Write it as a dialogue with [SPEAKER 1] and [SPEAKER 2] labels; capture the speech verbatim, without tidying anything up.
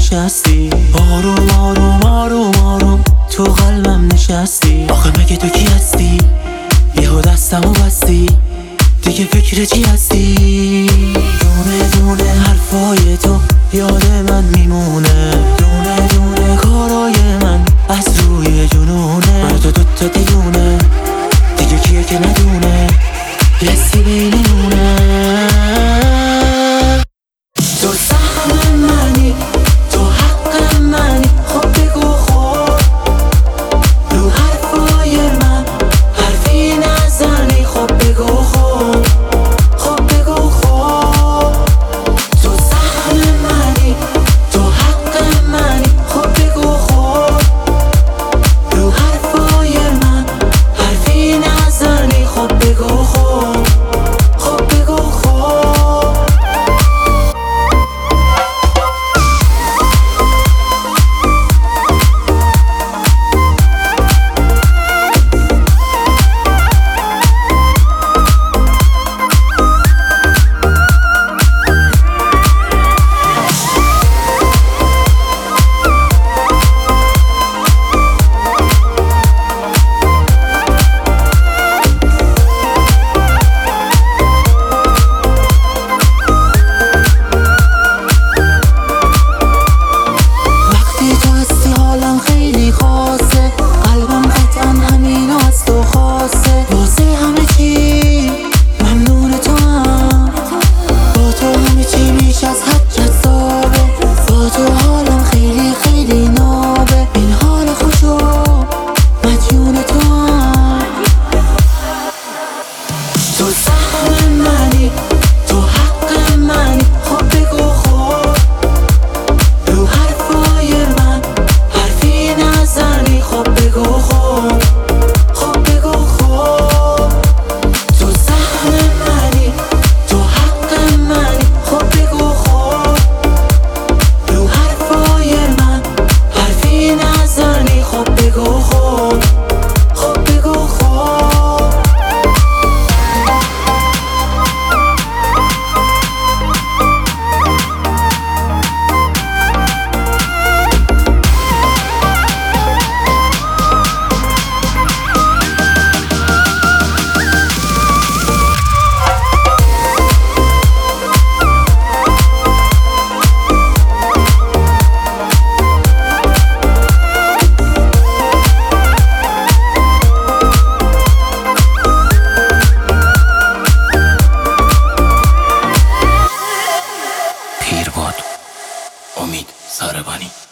[SPEAKER 1] نشستی، آروم آروم آروم آروم تو قلبم نشستی. آخه مگه تو کی هستی؟ یهو دستمو بستی، دیگه فکر چی هستی؟ دونه دونه حرفای تو یاد من میمونه، دونه دونه کارای من از روی جنونه. من تو دوتا دیونه، دیگه کیه که ندونه لسی بینمونه. تو سهم منی، تو حق منی، خب بگو خب رو حرفای من حرفی نزنی. خب بگو خب، خب بگو خب تو سهم منی، تو حق منی، خب بگو خب رو حرفای من حرفی نزنی. خب بگو خب، خب بگو خب. خیلی خاصه قلبم قطعا همینو از تو خواسته، واسه همه چی ممنون تو هم. با تو همه چی بیش از حد جذابه، با تو حالم خیلی خیلی نابه. این حال خوشو مدیون تو هم. تو سهم منی، تو حق منی، خب بگو خب رو حرفای من حرفی نزنی. خب بگو خب، خب بگو خب تو سهم منی، تو حق منی، خب بگو خب رو حرفای من حرفی نزنی. خب بگو خب، خب بگو خب. امید ساربانی.